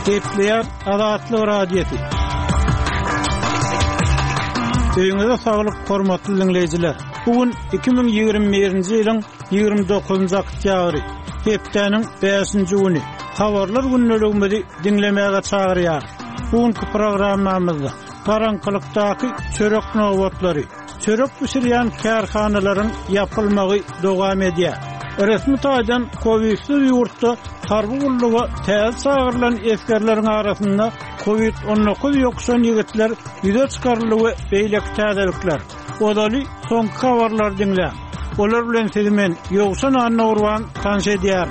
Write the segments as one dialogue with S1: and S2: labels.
S1: Kepler Adatlı Radiyeti. Öňüňizde saglyk, hormatly dinleýijiler. Bugün 2021-nji ýylyň 29-njy oktýabry. Hepdeniň 5-nji güni. Habarlar günneligimizi dinlemäge çagyrýar. Bugünkü programmamyzda garaňkylykdaky çörek nowatlary, çörek pişirýän kärhanalaryň yapylmagy dowam edýär. Resmi taýdan Covid-19 ýurtda harby gulluga täze çagyrlan eskerleriň arasynda Covid-19 ýokşan ýigitler ýüze çykarylyp beýlek täzelikler. Odaly soňky habarlar dinle. Olar bilen sizi men ýokşan Anurwan tanşy edýär.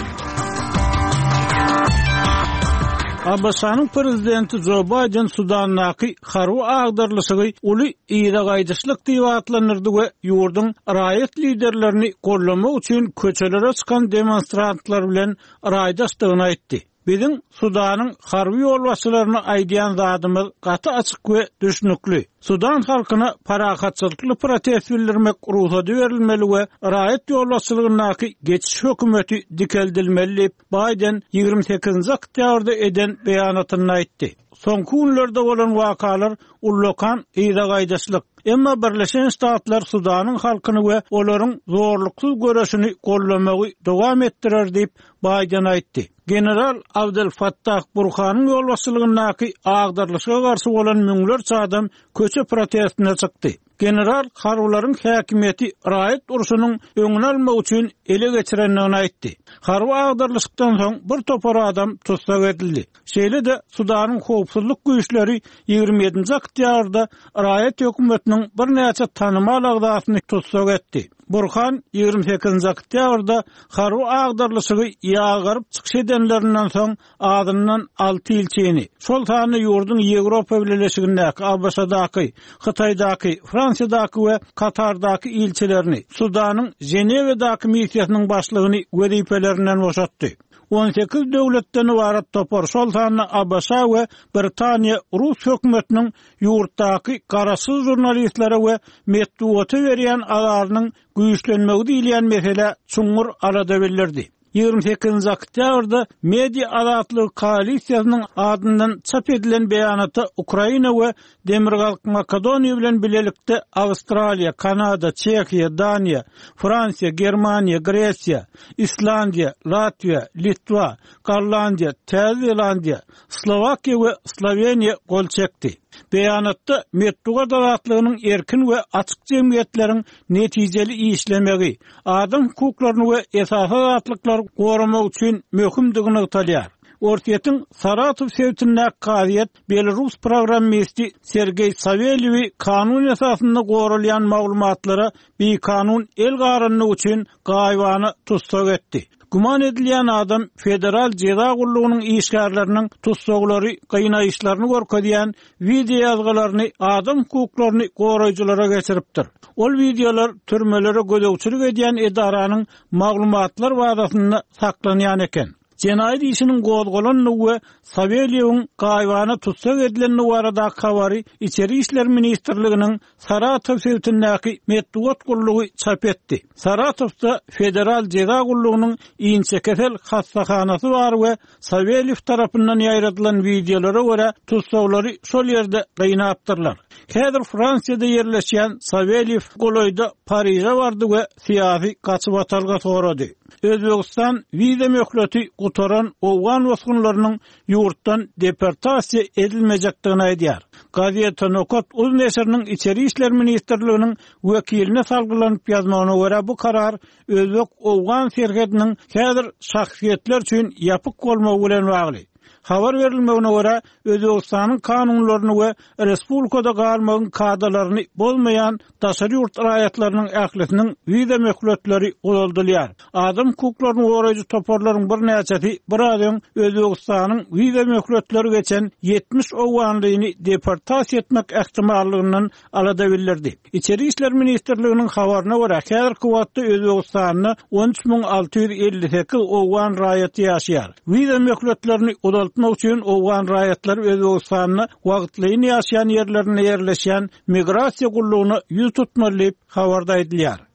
S1: Abasanyň prezidenti Joe Biden Sudandaky harby agdarlyşygy uly ýyra gaýdyşlyk diýip atlanyrdy we ýurdun raýat liderlerini gollamak üçin köçelere çykan demonstrantlar bilen raýdaşdygyny aýtdy. Biziň Sudanyň harby ýolbaşçylaryny aýdýan zadymyz gaty açyk we düşnükli. Sudan halkyna parakatçylykly protest bildirmek ruhsat berilmeli we raýat ýolbaşçylygynaky geçiş hökümeti dikeldilmeli. Biden 28-nji oktýabrda eden beýanatyny aýtdy. Soňky günlerde bolan wakalar ullokan ýyra gaýdaşlyk. Emma Birleşen Ştatlar Sudanyň halkyny we olaryň zorluksyz göreşini gollamagy dowam etdirer diýip Biden aýtdy. General Abdel Fattah Burhanyň ýolbaşçylygynaky agdarlyşyga garşy bolan müňlerçe adam köçe protestine çykdy. General harbylaryň häkimeti raýat uruşynyň öňüni almak üçin ele geçirendigini aýtdy. Harby agdarlyşykdan soň bir topar adam tutsak edildi. Şeýle-de Sudanyň howpsuzlyk güýçleri 27-nji oktýabrda raýat hökümetiniň bir näçe tanymal agdasyny tutsak etdi. Burhan 28-nji oktýabrda harby agdarlyşygy ýagyryp çykyş edenlerinden soň adyndan 6 ilçeni, şol sany ýurdun Ýewropa Birleşigindäki, Abasadaky, Hytaýdaky, Fransiýadaky we Katardaky ilçelerini, Sudanyň Ženewedaky missiýasynyň başlygyny wezipelerinden boşatdy. 18 döwletden ibaret topar şol sany Abasa we Britaniýa Rus hökümetiniň ýurtdaky garaşsyz jurnalistlere we medeniýete berýän alarynyň güýçlenmegi diýilýän mesele çuňur arada bildirdi. 28-nji oktýabrda Media Adatlyk koalisiýasynyň adyndan çap edilen beýanaty Ukraina we Demirgalyk Makedoniýa bilen bilelikde Awstraliýa, Kanada, Çekiýa, Daniýa, Fransiýa, Germaniýa, Gresiýa, Islandiýa, Latviýa, Litwa, Gollandiýa, Täze Zelandiýa, Slovakiýa we Sloveniýa gol çekdi. Beýanatda medeniýet adatlygynyň erkin we açyk jemgyýetleriň netijeli işlemegi, adam hukuklaryny we esasy azatlyklar goramak üçin möhümdigini ýaýar. Ortiýetiň Saratov sewtine qaýat Belarus programmysty Sergey Savelyew kanun esasynda goralýan maglumatlara bir kanun el garanyny üçin gaýwany tutsak etdi. Guman edilýän adam federal jeda gullugynyň işgärleriniň tutsaklary gynayışlaryny görkezýän video ýazgalaryny adam hukuklaryny goraýjylara geçiripdir. Ol videolar türmelere gödöwçilik edýän edaranyň maglumatlar bazasynda saklanýan eken. Jenaýat işiniň gozgolanyny we Savelyewiň gaýwany tutsak edilenini barada habary İçeri işler ministrliginiň Saratov sewtindäki medeniýet gullugy çap etdi. Saratovda federal jeda gullugynyň iňçe kesel hastahanasy bar we Savelyew tarapyndan ýaýratylan videolara görä tutsaklary şol ýerde gaýnapdyrlar. Häzir Fransiýada ýerleşýän Savelyew goloýda Paryja bardy we syýasy gaçyp atalga sorady. Özbegistan wiza möhleti gutaran owgan wasgunlarynyň ýurtdan deportasiýa edilmejekdigini aýdýar. Gazeta Nokat uz neşriniň İçeri işler ministrliginiň wekiline salgylanyp ýazmagyna görä bu karar özbek owgan serhediniň häzir şahsiýetler üçin ýapyk bolmagy bilen bagly. Habar verilmegine görä Özbegistanyň kanunlaryny we respublikada galmagyň kadalaryny bolmayan daşary ýurt raýatlarynyň ählisiniň wiza möhletleri uzaldylýar. Adam hukuklaryny goraýjy toparlaryň bir näçesi bir adam Özbegistanyň wiza möhletleri geçen 70 owganlygyny deportasiýa etmek ähtimallygyndan alada bildirdi. İçeri işler ministrliginiň habaryna görä häzirki wagtda Özbegistanyň 13658 owgan raýaty ýaşaýar. Wiza möhletlerini uzaltmak üçin owgan raýatlar Özbegistanyň wagtlyny ýaşaýan ýerlerine ýerleşýän migrasiýa gullugyny ýüz tutmaly diýip habarda edilýär.